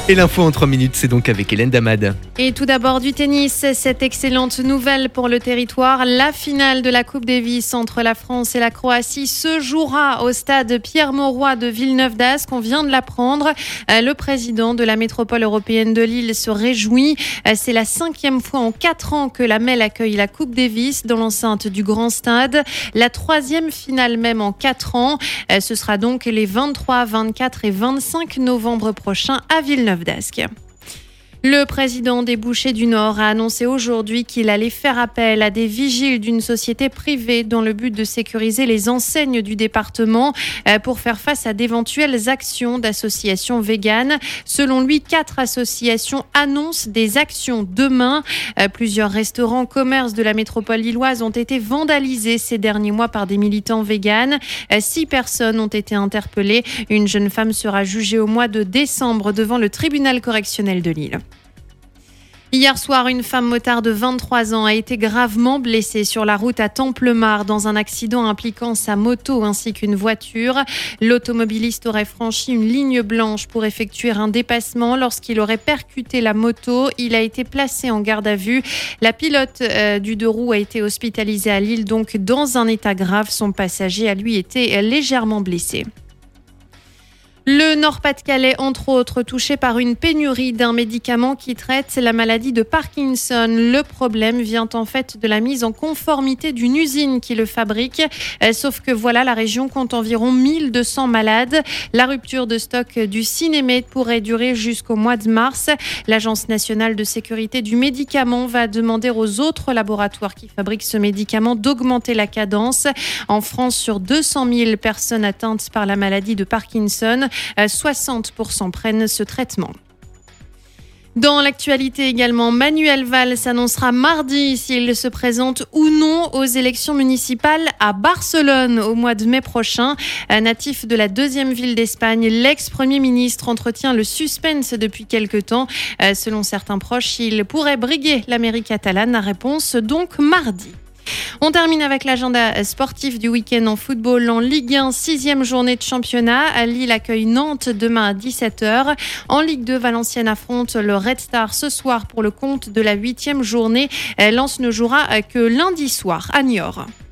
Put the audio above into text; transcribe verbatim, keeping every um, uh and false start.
Et l'info en trois minutes, c'est donc avec Hélène Damad. Et tout d'abord du tennis, cette excellente nouvelle pour le territoire. La finale de la Coupe Davis entre la France et la Croatie se jouera au stade Pierre-Mauroy de Villeneuve-d'Ascq. On vient de l'apprendre. Le président de la métropole européenne de Lille se réjouit. C'est la cinquième fois en quatre ans que la Mel accueille la Coupe Davis dans l'enceinte du Grand Stade. La troisième finale même en quatre ans. Ce sera donc les vingt-trois, vingt-quatre et vingt-cinq novembre prochains à Villeneuve. Le président des Bouchers du Nord a annoncé aujourd'hui qu'il allait faire appel à des vigiles d'une société privée dans le but de sécuriser les enseignes du département pour faire face à d'éventuelles actions d'associations véganes. Selon lui, quatre associations annoncent des actions demain. Plusieurs restaurants, commerces de la métropole lilloise ont été vandalisés ces derniers mois par des militants véganes. Six personnes ont été interpellées. Une jeune femme sera jugée au mois de décembre devant le tribunal correctionnel de Lille. Hier soir, une femme motard de vingt-trois ans a été gravement blessée sur la route à Templemars dans un accident impliquant sa moto ainsi qu'une voiture. L'automobiliste aurait franchi une ligne blanche pour effectuer un dépassement lorsqu'il aurait percuté la moto. Il a été placé en garde à vue. La pilote euh, du deux roues a été hospitalisée à Lille, donc dans un état grave. Son passager a lui été légèrement blessé. Le Nord-Pas-de-Calais, entre autres, touché par une pénurie d'un médicament qui traite la maladie de Parkinson. Le problème vient en fait de la mise en conformité d'une usine qui le fabrique. Sauf que voilà, la région compte environ mille deux cents malades. La rupture de stock du Sinemet pourrait durer jusqu'au mois de mars. L'Agence nationale de sécurité du médicament va demander aux autres laboratoires qui fabriquent ce médicament d'augmenter la cadence. En France, sur deux cent mille personnes atteintes par la maladie de Parkinson, soixante pour cent prennent ce traitement. Dans l'actualité également, Manuel Valls s'annoncera mardi s'il se présente ou non aux élections municipales à Barcelone au mois de mai prochain. Natif de la deuxième ville d'Espagne, l'ex-premier ministre entretient le suspense depuis quelque temps. Selon certains proches, il pourrait briguer la mairie catalane. La réponse donc mardi. On termine avec l'agenda sportif du week-end en football. En Ligue un, sixième journée de championnat. Lille accueille Nantes demain à dix-sept heures. En Ligue deux, Valenciennes affronte le Red Star ce soir pour le compte de la huitième journée. Lens ne jouera que lundi soir à Niort.